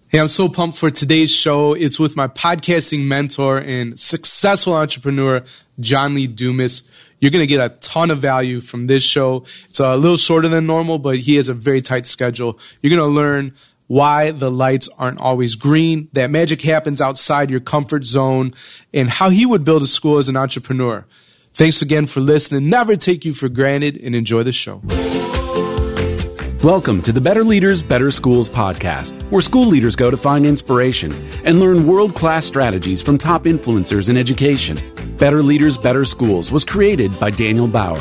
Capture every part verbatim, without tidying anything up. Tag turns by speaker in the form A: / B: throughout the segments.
A: Hey, I'm so pumped for today's show. It's with my podcasting mentor and successful entrepreneur, John Lee Dumas. You're going to get a ton of value from this show. It's a little shorter than normal, but he has a very tight schedule. You're going to learn why the lights aren't always green, that magic happens outside your comfort zone, and how he would build a school as an entrepreneur. Thanks again for listening. Never take you for granted, and enjoy the show.
B: Welcome to the Better Leaders, Better Schools podcast, where school leaders go to find inspiration and learn world-class strategies from top influencers in education. Better Leaders, Better Schools was created by Daniel Bauer.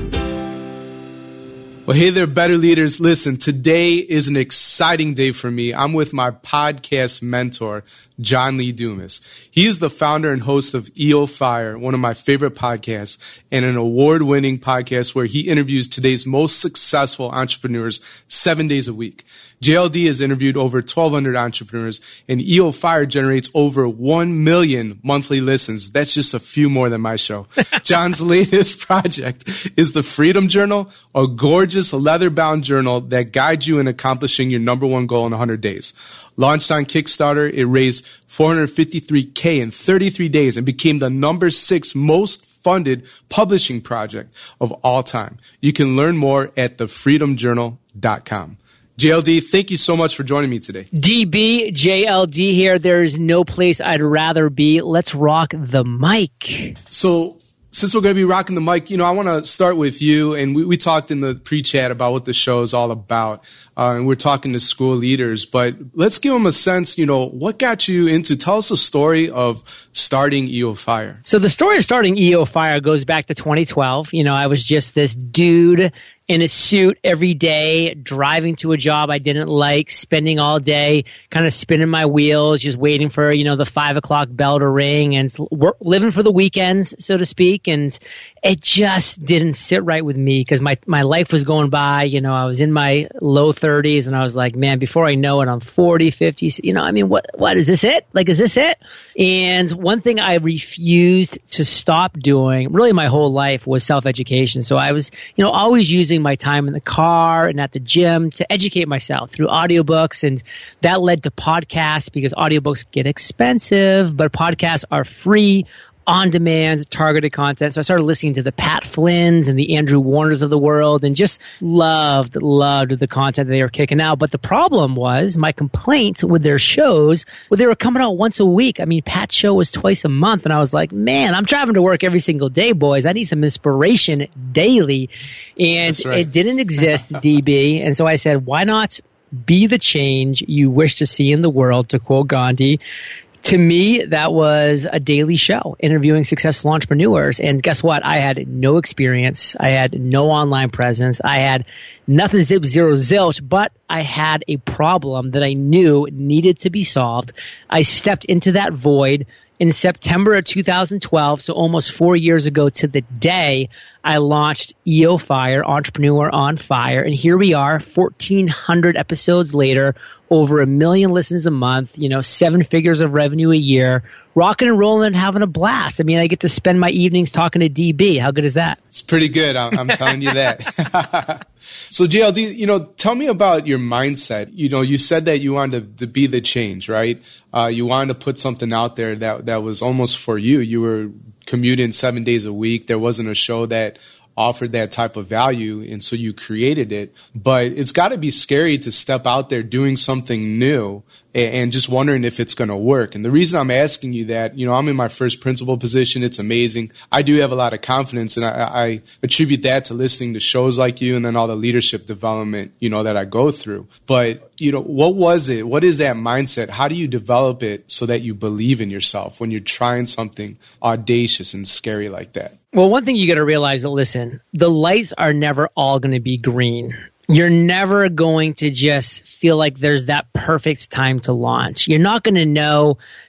A: Well, hey there, Better Leaders. Listen, today is an exciting day for me. I'm with my podcast mentor, John Lee Dumas. He is the founder and host of E O Fire, one of my favorite podcasts, and an award-winning podcast where he interviews today's most successful entrepreneurs seven days a week. J L D has interviewed over twelve hundred entrepreneurs, and E O Fire generates over one million monthly listens. That's just a few more than my show. John's latest project is the Freedom Journal, a gorgeous leather-bound journal that guides you in accomplishing your number one goal in one hundred days. Launched on Kickstarter, it raised four hundred fifty-three thousand dollars in thirty-three days and became the number six most funded publishing project of all time. You can learn more at the freedom journal dot com. J L D, thank you so much for joining me today.
C: D B, J L D here. There's no place I'd rather be. Let's rock the mic.
A: So, since we're going to be rocking the mic, you know, I want to start with you. And we, we talked in the pre-chat about what the show is all about. Uh, and we're talking to school leaders. But let's give them a sense, you know, what got you into, tell us a story of starting E O Fire.
C: So the story of starting E O Fire goes back to twenty twelve. You know, I was just this dude in a suit every day, driving to a job I didn't like, spending all day kind of spinning my wheels, just waiting for, you know, the five o'clock bell to ring and work, living for the weekends, so to speak. And it just didn't sit right with me because my, my life was going by. You know, I was in my low thirties and I was like, man, before I know it, I'm forty, fifty. You know, I mean, what, what is this it? Like, is this it? And one thing I refused to stop doing really my whole life was self-education. So I was, you know, always using my time in the car and at the gym to educate myself through audiobooks. And that led to podcasts because audiobooks get expensive, but podcasts are free, on-demand, targeted content. So I started listening to the Pat Flynn's and the Andrew Warners of the world and just loved, loved the content that they were kicking out. But the problem was my complaints with their shows, well, they were coming out once a week. I mean, Pat's show was twice a month. And I was like, man, I'm driving to work every single day, boys. I need some inspiration daily. And
A: right.
C: It didn't exist, D B. And so I said, why not be the change you wish to see in the world, to quote Gandhi. To me, that was a daily show, interviewing successful entrepreneurs. And guess what? I had no experience. I had no online presence. I had nothing, zip, zero, zilch, but I had a problem that I knew needed to be solved. I stepped into that void in September of two thousand twelve, so almost four years ago to the day, I launched E O Fire, Entrepreneur on Fire. And here we are, fourteen hundred episodes later, over a million listens a month, you know, seven figures of revenue a year, rocking and rolling and having a blast. I mean, I get to spend my evenings talking to D B. How good is that?
A: It's pretty good. I'm, I'm telling you that. So J L D, you know, tell me about your mindset. You know, you said that you wanted to, to be the change, right? Uh, you wanted to put something out there that, that was almost for you. You were commuting seven days a week. There wasn't a show that offered that type of value, and so you created it. But it's got to be scary to step out there doing something new and, and just wondering if it's going to work. And the reason I'm asking you that, you know, I'm in my first principal position. It's amazing. I do have a lot of confidence, and I, I attribute that to listening to shows like you and then all the leadership development, you know, that I go through. But, you know, what was it? What is that mindset? How do you develop it so that you believe in yourself when you're trying something audacious and scary like that?
C: Well, one thing you got to realize that, listen, the lights are never all going to be green. You're never going to just feel like there's that perfect time to launch. You're not going to know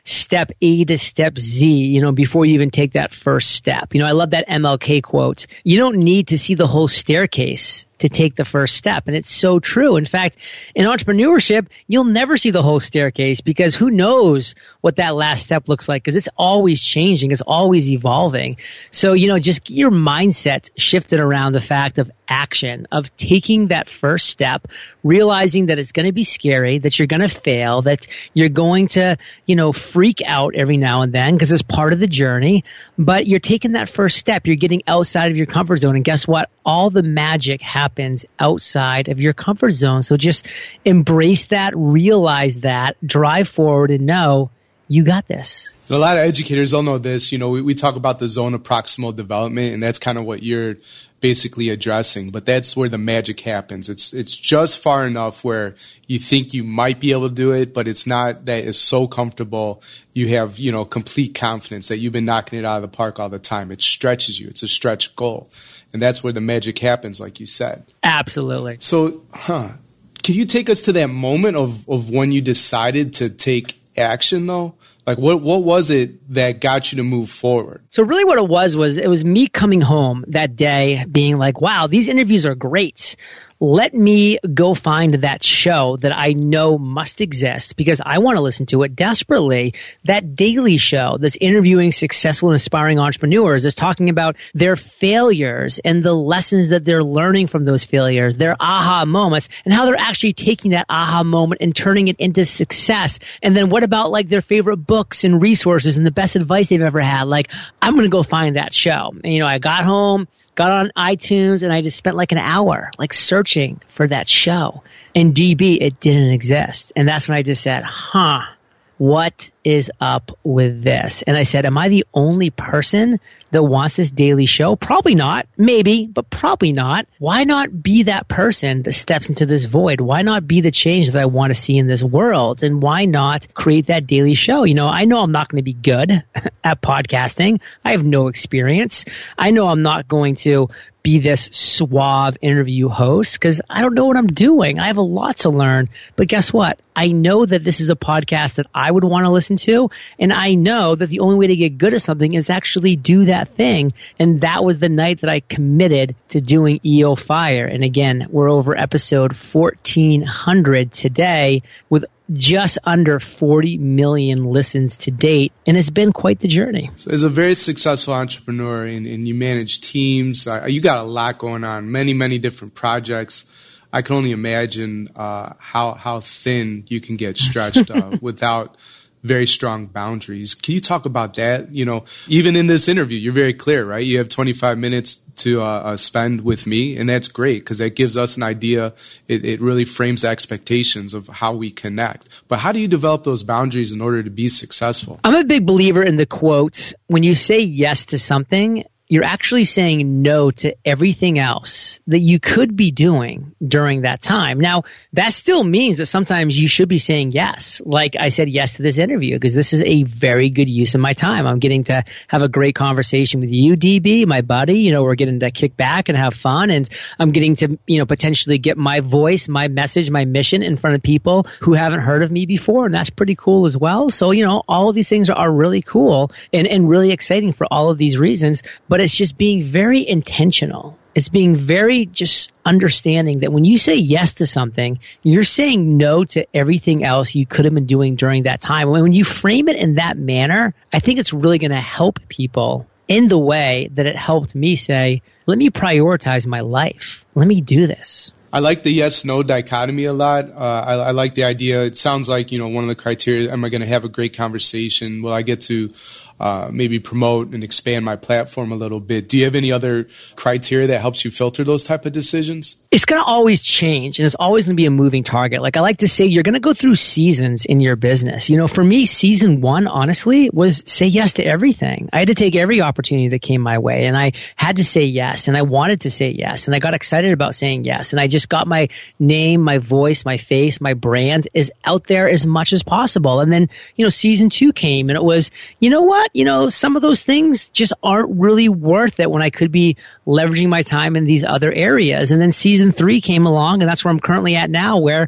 C: step A to step Z, you know, before you even take that first step. You know, I love that M L K quote. You don't need to see the whole staircase to take the first step. And it's so true. In fact, in entrepreneurship, you'll never see the whole staircase because who knows what that last step looks like, because it's always changing. It's always evolving. So, you know, just get your mindset shifted around the fact of action, of taking that first step, realizing that it's going to be scary, that you're going to fail, that you're going to, you know, freak out every now and then because it's part of the journey. But you're taking that first step. You're getting outside of your comfort zone. And guess what? All the magic happens outside of your comfort zone. So just embrace that, realize that, drive forward and know you got this.
A: A lot of educators don't know this. You know, we, we talk about the zone of proximal development, and that's kind of what you're basically addressing. But that's where the magic happens. It's it's just far enough where you think you might be able to do it, but it's not that it's so comfortable. You have, you know, complete confidence that you've been knocking it out of the park all the time. It stretches you. It's a stretch goal. And that's where the magic happens, like you said.
C: Absolutely.
A: So, huh, can you take us to that moment of, of when you decided to take action, though? Like, what what was it that got you to move forward?
C: So really what it was, was it was me coming home that day being like, wow, these interviews are great. Let me go find that show that I know must exist because I want to listen to it desperately. That daily show that's interviewing successful and aspiring entrepreneurs, that's talking about their failures and the lessons that they're learning from those failures, their aha moments, and how they're actually taking that aha moment and turning it into success. And then what about like their favorite books and resources and the best advice they've ever had? Like, I'm going to go find that show. And, you know, I got home, got on iTunes, and I just spent like an hour like searching for that show. And D B, it didn't exist. And that's when I just said, huh, what is up with this? And I said, am I the only person that wants this daily show? Probably not. Maybe, but probably not. Why not be that person that steps into this void? Why not be the change that I want to see in this world? And why not create that daily show? You know, I know I'm not going to be good at podcasting. I have no experience. I know I'm not going to be this suave interview host because I don't know what I'm doing. I have a lot to learn. But guess what? I know that this is a podcast that I would want to listen to. And I know that the only way to get good at something is actually do that thing. And that was the night that I committed to doing E O Fire. And again, we're over episode fourteen hundred today with just under forty million listens to date. And it's been quite the journey.
A: So as a very successful entrepreneur and, and you manage teams, uh, you got a lot going on, many, many different projects. I can only imagine uh, how how thin you can get stretched uh, without very strong boundaries. Can you talk about that? You know, even in this interview, you're very clear, right? You have twenty-five minutes to uh, uh, spend with me, and that's great because that gives us an idea. It, it really frames expectations of how we connect. But how do you develop those boundaries in order to be successful?
C: I'm a big believer in the quote, when you say yes to something, you're actually saying no to everything else that you could be doing during that time. Now, that still means that sometimes you should be saying yes. Like I said yes to this interview because this is a very good use of my time. I'm getting to have a great conversation with you, D B, my buddy. You know, we're getting to kick back and have fun, and I'm getting to, you know, potentially get my voice, my message, my mission in front of people who haven't heard of me before, and that's pretty cool as well. So, you know, all of these things are really cool and, and really exciting for all of these reasons, but it's just being very intentional. It's being very just understanding that when you say yes to something, you're saying no to everything else you could have been doing during that time. When you frame it in that manner, I think it's really going to help people in the way that it helped me say, let me prioritize my life. Let me do this.
A: I like the yes-no dichotomy a lot. Uh, I, I like the idea. It sounds like, you know, one of the criteria, am I going to have a great conversation? Will I get to uh, maybe promote and expand my platform a little bit? Do you have any other criteria that helps you filter those type of decisions?
C: It's going to always change, and it's always going to be a moving target. Like I like to say, you're going to go through seasons in your business. You know, for me, season one, honestly, was say yes to everything. I had to take every opportunity that came my way, and I had to say yes, and I wanted to say yes, and I got excited about saying yes, and I just got my name, my voice, my face, my brand is out there as much as possible. And then, you know, season two came, and it was, you know what? You know, some of those things just aren't really worth it when I could be leveraging my time in these other areas. And then season three came along, and that's where I'm currently at now, where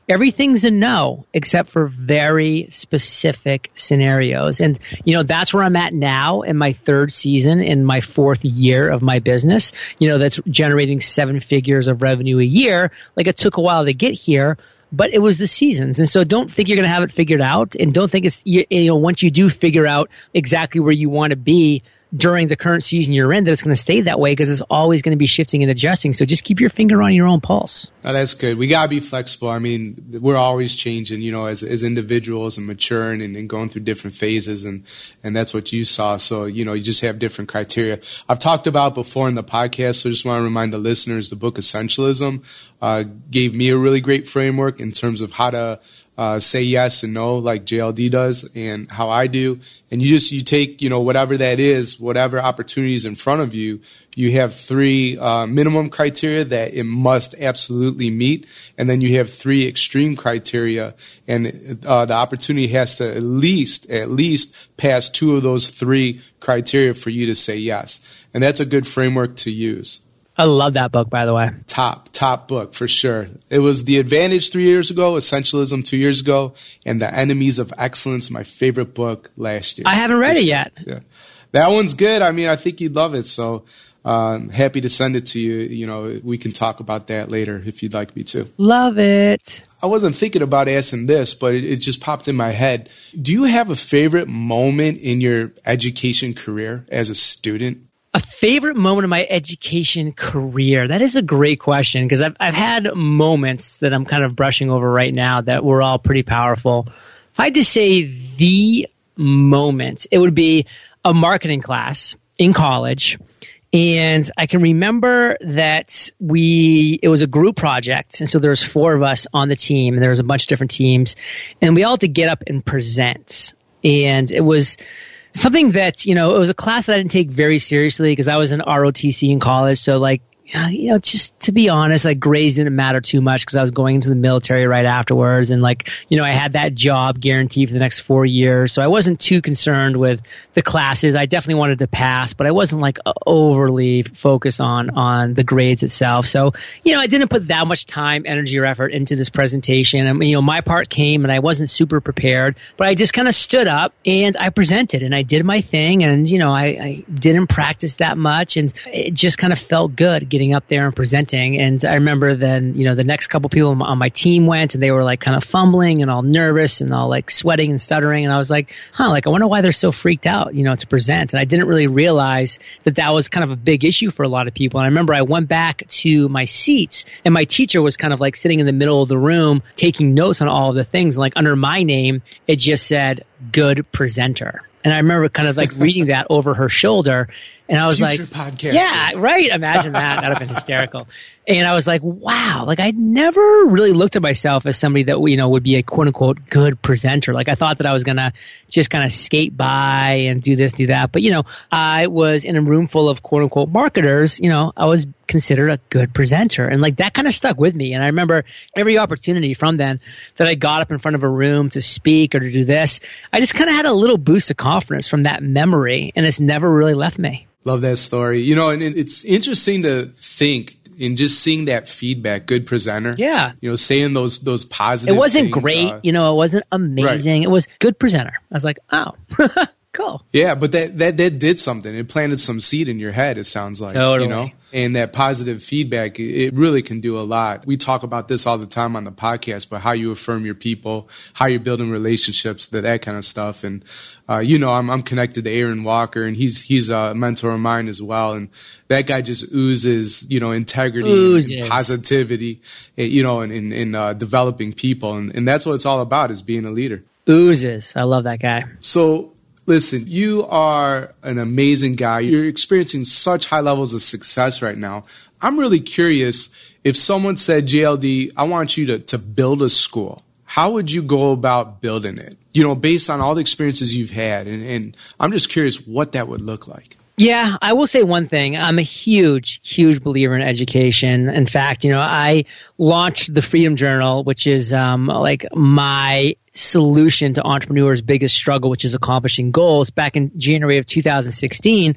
C: everything's a no except for very specific scenarios. And, you know, that's where I'm at now in my third season, in my fourth year of my business, you know, that's generating seven figures of revenue a year. Like, it took a while to get here, but it was the seasons. And so don't think you're going to have it figured out, and don't think it's, you, you know, once you do figure out exactly where you want to be during the current season you're in, that it's going to stay that way, because it's always going to be shifting and adjusting. So just keep your finger on your own pulse.
A: Oh, that's good. We got to be flexible. I mean, we're always changing, you know, as as individuals and maturing and, and going through different phases. And, and that's what you saw. So, you know, you just have different criteria. I've talked about before in the podcast, so I just want to remind the listeners, the book Essentialism uh, gave me a really great framework in terms of how to Uh, say yes and no, like J L D does, and how I do. And you just, you take, you know, whatever that is, whatever opportunities in front of you, you have three uh, minimum criteria that it must absolutely meet. And then you have three extreme criteria, and uh, the opportunity has to at least, at least pass two of those three criteria for you to say yes. And that's a good framework to use.
C: I love that book, by the way.
A: Top, top book for sure. It was The Advantage three years ago, Essentialism two years ago, and The Enemies of Excellence, my favorite book last year.
C: I haven't read it yet.
A: Yeah. That one's good. I mean, I think you'd love it. So um, happy to send it to you. You know, we can talk about that later if you'd like me to.
C: Love it.
A: I wasn't thinking about asking this, but it, it just popped in my head. Do you have a favorite moment in your education career as a student?
C: A favorite moment of my education career? That is a great question, because I've, I've had moments that I'm kind of brushing over right now that were all pretty powerful. If I had to say the moment, it would be a marketing class in college. And I can remember that we, it was a group project. And so there was four of us on the team, and there was a bunch of different teams, and we all had to get up and present. And it was something that, you know, it was a class that I didn't take very seriously, because I was in R O T C in college. So, like, you know, just to be honest, like, grades didn't matter too much, because I was going into the military right afterwards. And, like, you know, I had that job guaranteed for the next four years. So I wasn't too concerned with the classes. I definitely wanted to pass, but I wasn't, like, overly focused on, on the grades itself. So, you know, I didn't put that much time, energy, or effort into this presentation. I mean, you know, my part came, and I wasn't super prepared, but I just kind of stood up and I presented, and I did my thing. And, you know, I, I didn't practice that much, and it just kind of felt good getting up there and presenting. And I remember then, you know, the next couple people on my team went, and they were like kind of fumbling and all nervous and all like sweating and stuttering. And I was like, huh, like, I wonder why they're so freaked out, you know, to present. And I didn't really realize that that was kind of a big issue for a lot of people. And I remember I went back to my seats, and my teacher was kind of like sitting in the middle of the room taking notes on all of the things. And like under my name, it just said good presenter. And I remember kind of like reading that over her shoulder. And I was
A: Future
C: like,
A: podcast.
C: Yeah, right. Imagine that. That would have been hysterical. And I was like, wow, like, I'd never really looked at myself as somebody that, you know, would be a quote unquote good presenter. Like, I thought that I was going to just kind of skate by and do this, do that. But, you know, I was in a room full of quote unquote marketers. You know, I was considered a good presenter. And like, that kind of stuck with me. And I remember every opportunity from then that I got up in front of a room to speak or to do this, I just kind of had a little boost of confidence from that memory. And it's never really left me.
A: Love that story. You know, and it's interesting to think in just seeing that feedback, good presenter.
C: Yeah.
A: You know, saying those those positive
C: It wasn't
A: things,
C: great.
A: Uh,
C: you know, it wasn't amazing.
A: Right.
C: It was good presenter. I was like, oh, cool.
A: Yeah, but that, that that did something. It planted some seed in your head, it sounds like.
C: Totally.
A: You know? And that positive feedback, it really can do a lot. We talk about this all the time on the podcast, but how you affirm your people, how you're building relationships, that, that kind of stuff. And, uh, you know, I'm, I'm connected to Aaron Walker, and he's, he's a mentor of mine as well. And that guy just oozes, you know, integrity
C: Oozes.
A: and positivity, you know, in, in, in uh, developing people. And, and that's what it's all about, is being a leader.
C: Oozes. I love that guy.
A: So, listen, you are an amazing guy. You're experiencing such high levels of success right now. I'm really curious, if someone said, J L D, I want you to, to build a school, how would you go about building it? You know, based on all the experiences you've had. And, and I'm just curious what that would look like.
C: Yeah, I will say one thing. I'm a huge, huge believer in education. In fact, you know, I launched the Freedom Journal, which is um, like my solution to entrepreneurs' biggest struggle, which is accomplishing goals, back in January of two thousand sixteen.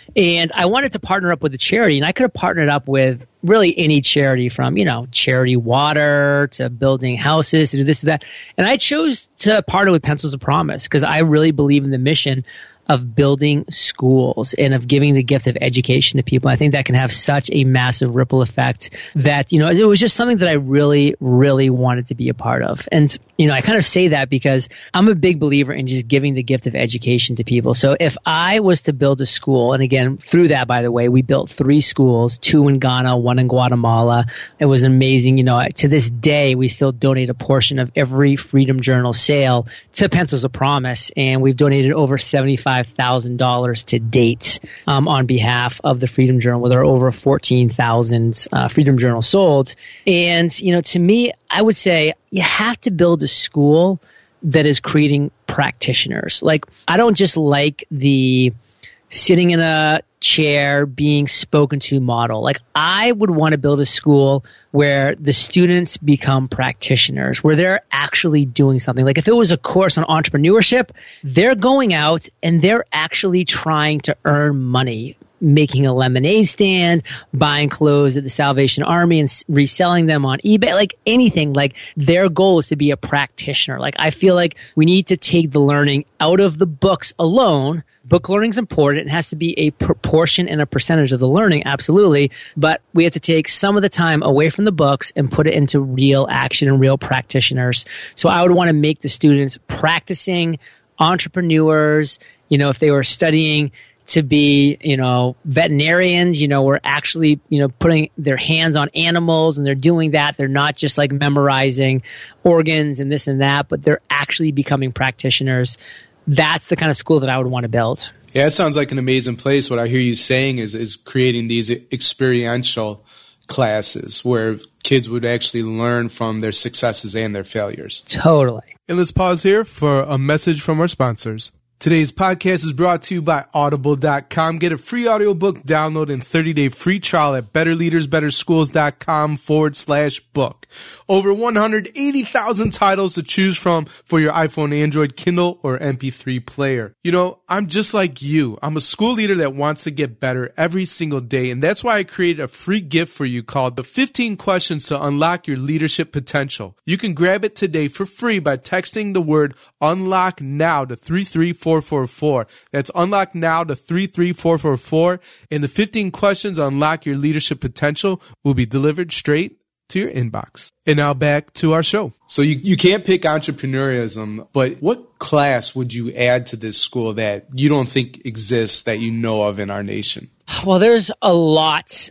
C: And I wanted to partner up with a charity, and I could have partnered up with really any charity, from, you know, charity water to building houses to do this and that. And I chose to partner with Pencils of Promise because I really believe in the mission of building schools and of giving the gift of education to people. I think that can have such a massive ripple effect that, you know, it was just something that I really, really wanted to be a part of. And, you know, I kind of say that because I'm a big believer in just giving the gift of education to people. So if I was to build a school, and again, through that, by the way, we built three schools, two in Ghana, one in Guatemala. It was amazing. You know, to this day, we still donate a portion of every Freedom Journal sale to Pencils of Promise. And we've donated over seventy-five thousand dollars to date um, on behalf of the Freedom Journal, where there are over fourteen thousand uh, Freedom Journals sold. And, you know, to me, I would say you have to build a school that is creating practitioners. Like, I don't just like the sitting in a chair being spoken to model. Like, I would want to build a school where the students become practitioners, where they're actually doing something. Like, if it was a course on entrepreneurship, they're going out and they're actually trying to earn money, making a lemonade stand, buying clothes at the Salvation Army and reselling them on eBay, like anything. Like, their goal is to be a practitioner. Like, I feel like we need to take the learning out of the books alone. Book learning is important. It has to be a proportion and a percentage of the learning, absolutely. But we have to take some of the time away from the books and put it into real action and real practitioners. So I would want to make the students practicing entrepreneurs. You know, if they were studying to be, you know, veterinarians, you know, we're actually, you know, putting their hands on animals and they're doing that. They're not just like memorizing organs and this and that, but they're actually becoming practitioners. That's the kind of school that I would want to build.
A: Yeah, it sounds like an amazing place. What I hear you saying is is creating these experiential classes where kids would actually learn from their successes and their failures.
C: Totally.
A: And let's pause here for a message from our sponsors. Today's podcast is brought to you by Audible dot com. Get a free audiobook download and thirty-day free trial at betterleadersbetterschools.com forward slash book. Over one hundred eighty thousand titles to choose from for your iPhone, Android, Kindle, or M P three player. You know, I'm just like you. I'm a school leader that wants to get better every single day, and that's why I created a free gift for you called the fifteen Questions to Unlock Your Leadership Potential. You can grab it today for free by texting the word UNLOCK NOW to three three four four four. That's UNLOCK NOW to three three four four four, and the fifteen questions to unlock your leadership potential will be delivered straight to your inbox. And now back to our show. So you, you can't pick entrepreneurialism, but what class would you add to this school that you don't think exists that you know of in our nation?
C: Well, there's a lot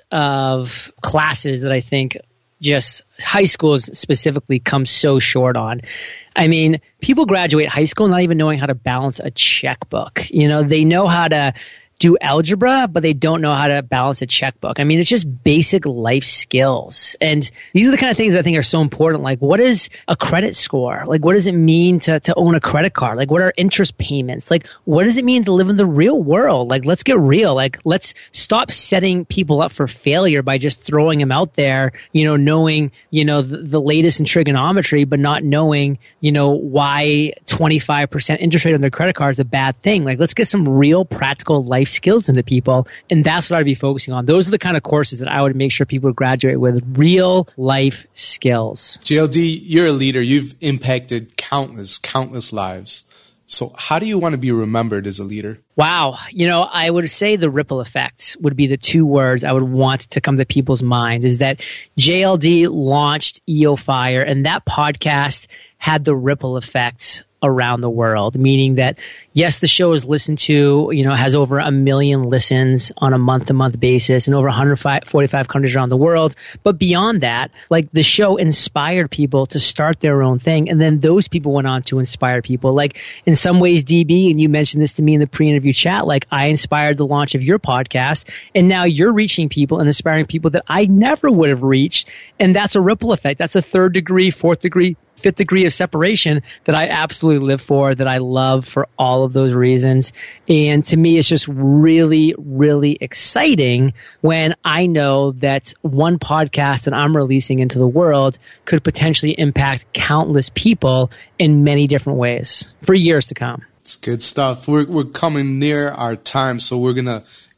C: of classes that I think just high schools specifically come so short on. I mean, people graduate high school not even knowing how to balance a checkbook. You know, they know how to do algebra, but they don't know how to balance a checkbook. I mean, it's just basic life skills. And these are the kind of things I think are so important. Like, what is a credit score? Like, what does it mean to, to own a credit card? Like, what are interest payments? Like, what does it mean to live in the real world? Like, let's get real. Like, let's stop setting people up for failure by just throwing them out there, you know, knowing, you know, the, the latest in trigonometry, but not knowing, you know, why twenty-five percent interest rate on their credit card is a bad thing. Like, let's get some real practical life skills into people. And that's what I'd be focusing on. Those are the kind of courses that I would make sure people graduate with, real life skills.
A: J L D, you're a leader. You've impacted countless, countless lives. So how do you want to be remembered as a leader?
C: Wow. You know, I would say the ripple effect would be the two words I would want to come to people's mind, is that J L D launched E O Fire, and that podcast had the ripple effect around the world, meaning that, yes, the show is listened to, you know, has over a million listens on a month-to-month basis in over one hundred forty-five countries around the world. But beyond that, like, the show inspired people to start their own thing. And then those people went on to inspire people. Like, in some ways, D B, and you mentioned this to me in the pre-interview chat, like, I inspired the launch of your podcast. And now you're reaching people and inspiring people that I never would have reached. And that's a ripple effect. That's a third degree, fourth degree, fifth degree of separation that I absolutely live for, that I love for all of those reasons. And to me, it's just really, really exciting when I know that one podcast that I'm releasing into the world could potentially impact countless people in many different ways for years to come.
A: It's good stuff. We're we're coming near our time, so we're going to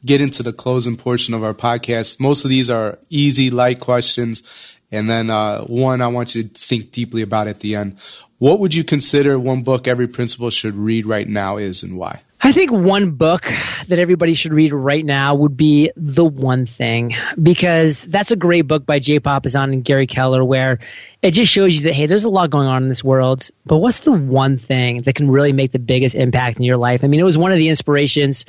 A: get into the closing portion of our podcast. Most of these are easy, light questions. And then uh, one I want you to think deeply about at the end. What would you consider one book every principal should read right now is, and why?
C: I think one book that everybody should read right now would be The One Thing, because that's a great book by Jay Papasan and Gary Keller, where it just shows you that, hey, there's a lot going on in this world, but what's the one thing that can really make the biggest impact in your life? I mean, it was one of the inspirations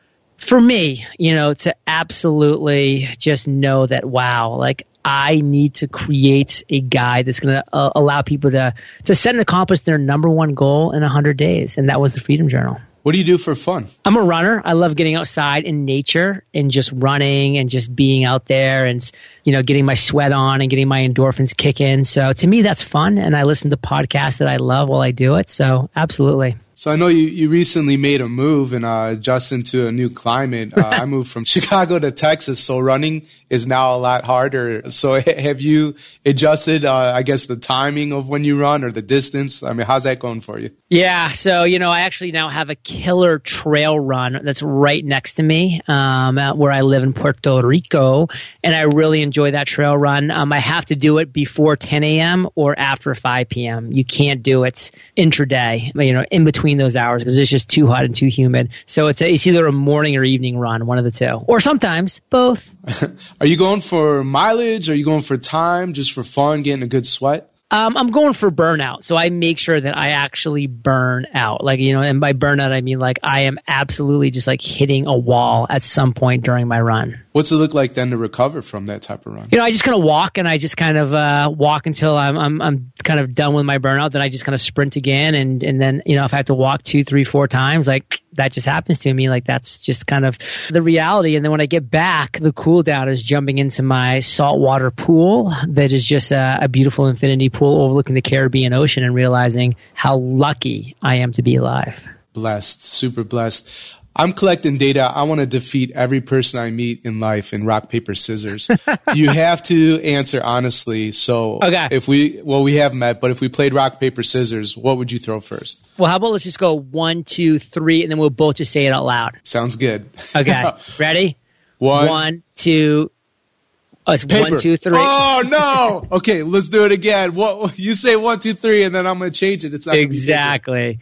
C: for me, you know, to absolutely just know that, wow, like I need to create a guide that's going to uh, allow people to, to set and accomplish their number one goal in one hundred days. And that was the Freedom Journal.
A: What do you do for fun?
C: I'm a runner. I love getting outside in nature and just running and just being out there and, you know, getting my sweat on and getting my endorphins kicking. So to me, that's fun. And I listen to podcasts that I love while I do it. So absolutely.
A: So I know you, you recently made a move and uh, adjusted to a new climate. Uh, I moved from Chicago to Texas, so running is now a lot harder. So have you adjusted, uh, I guess, the timing of when you run or the distance? I mean, how's that going for you?
C: Yeah, so, you know, I actually now have a killer trail run that's right next to me um, where I live in Puerto Rico, and I really enjoy that trail run. Um, I have to do it before ten a.m. or after five p.m. You can't do it intraday, you know, in between those hours because it's just too hot and too humid. So it's, a, it's either a morning or evening run, one of the two, or sometimes both.
A: Are you going for mileage? Are you going for time, just for fun, getting a good sweat?
C: Um, I'm going for burnout. So I make sure that I actually burn out. Like, you know, and by burnout, I mean like I am absolutely just like hitting a wall at some point during my run.
A: What's it look like then to recover from that type of run?
C: You know, I just kind of walk and I just kind of uh, walk until I'm, I'm I'm kind of done with my burnout. Then I just kind of sprint again. And, and then, you know, if I have to walk two, three, four times, like that just happens to me. Like that's just kind of the reality. And then when I get back, the cool down is jumping into my saltwater pool that is just a, a beautiful infinity pool overlooking the Caribbean Ocean and realizing how lucky I am to be alive.
A: Blessed, super blessed. I'm collecting data. I want to defeat every person I meet in life in rock, paper, scissors. You have to answer honestly. So
C: okay.
A: if we, well, we have met, but if we played rock, paper, scissors, what would you throw first?
C: Well, how about let's just go one, two, three, and then we'll both just say it out loud.
A: Sounds good.
C: Okay. Ready?
A: One,
C: one two. Oh, it's
A: paper.
C: One, two, three.
A: Oh, no. Okay, let's do it again. What you say one, two, three, and then I'm going to change it. It's not
C: exactly.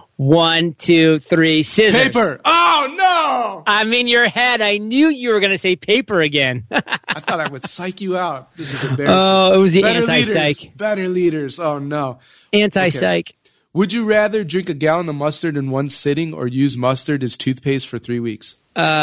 C: One, two, three, scissors.
A: Paper. Oh, no.
C: I'm in your head. I knew you were going to say paper again.
A: I thought I would psych you out. This is embarrassing.
C: Oh, it was the
A: Better
C: anti-psych.
A: Leaders. Better leaders. Oh, no.
C: Anti-psych.
A: Okay. Would you rather drink a gallon of mustard in one sitting or use mustard as toothpaste for three weeks?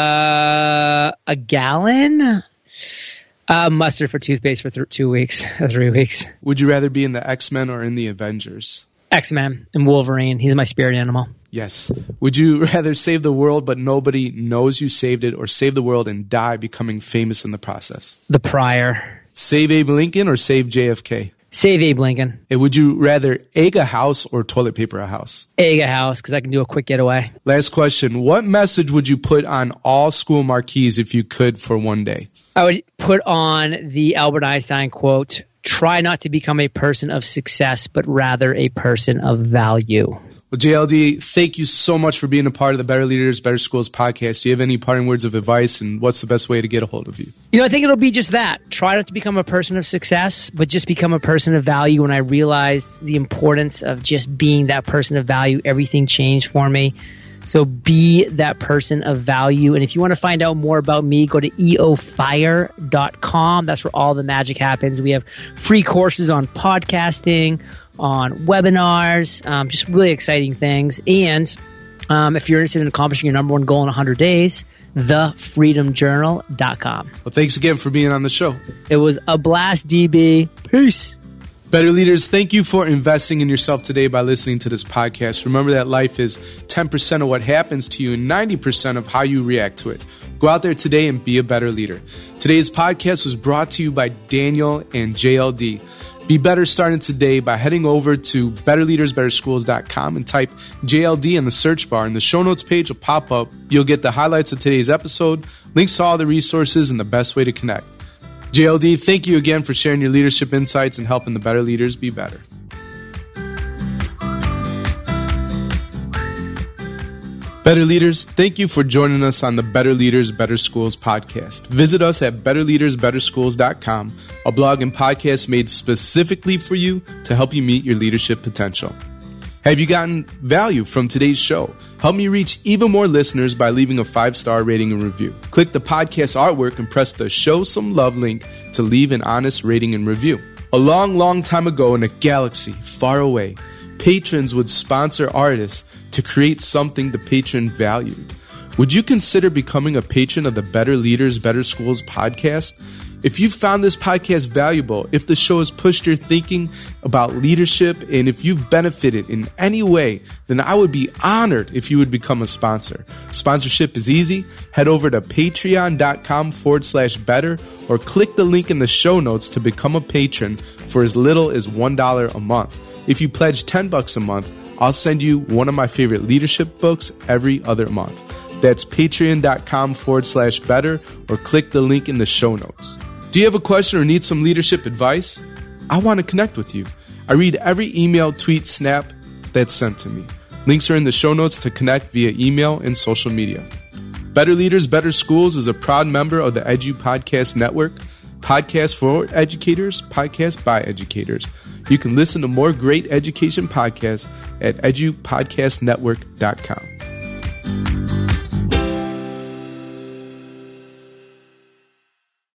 C: Uh, a gallon? Uh, mustard for toothpaste for th- two weeks, or three weeks.
A: Would you rather be in the X-Men or in the Avengers?
C: X-Men and Wolverine. He's my spirit animal.
A: Yes. Would you rather save the world but nobody knows you saved it, or save the world and die becoming famous in the process?
C: The prior.
A: Save Abe Lincoln or save J F K?
C: Save Abe Lincoln.
A: And would you rather egg a house or toilet paper a house?
C: Egg a house, because I can do a quick getaway.
A: Last question. What message would you put on all school marquees if you could for one day?
C: I would put on the Albert Einstein quote, try not to become a person of success, but rather a person of value.
A: Well, J L D, thank you so much for being a part of the Better Leaders, Better Schools podcast. Do you have any parting words of advice, and what's the best way to get a hold of you?
C: You know, I think it'll be just that. Try not to become a person of success, but just become a person of value. When I realized the importance of just being that person of value, everything changed for me. So be that person of value. And if you want to find out more about me, go to e o fire dot com. That's where all the magic happens. We have free courses on podcasting, on webinars, um, just really exciting things. And um, if you're interested in accomplishing your number one goal in one hundred days, the freedom journal dot com.
A: Well, thanks again for being on the show.
C: It was a blast, D B. Peace.
A: Better Leaders, thank you for investing in yourself today by listening to this podcast. Remember that life is ten percent of what happens to you and ninety percent of how you react to it. Go out there today and be a better leader. Today's podcast was brought to you by Daniel and J L D. Be better starting today by heading over to better leaders better schools dot com and type J L D in the search bar, and the show notes page will pop up. You'll get the highlights of today's episode, links to all the resources, and the best way to connect. J L D, thank you again for sharing your leadership insights and helping the better leaders be better. Better Leaders, thank you for joining us on the Better Leaders, Better Schools podcast. Visit us at better leaders better schools dot com, a blog and podcast made specifically for you to help you meet your leadership potential. Have you gotten value from today's show? Help me reach even more listeners by leaving a five-star rating and review. Click the podcast artwork and press the Show Some Love link to leave an honest rating and review. A long, long time ago in a galaxy far away, patrons would sponsor artists to create something the patron valued. Would you consider becoming a patron of the Better Leaders, Better Schools podcast? If you found this podcast valuable, if the show has pushed your thinking about leadership, and if you've benefited in any way, then I would be honored if you would become a sponsor. Sponsorship is easy. Head over to patreon.com forward slash better or click the link in the show notes to become a patron for as little as one dollar a month. If you pledge ten bucks a month, I'll send you one of my favorite leadership books every other month. That's patreon.com forward slash better or click the link in the show notes. Do you have a question or need some leadership advice? I want to connect with you. I read every email, tweet, snap that's sent to me. Links are in the show notes to connect via email and social media. Better Leaders, Better Schools is a proud member of the Edu Podcast Network. Podcast for educators, podcast by educators. You can listen to more great education podcasts at edu podcast network dot com.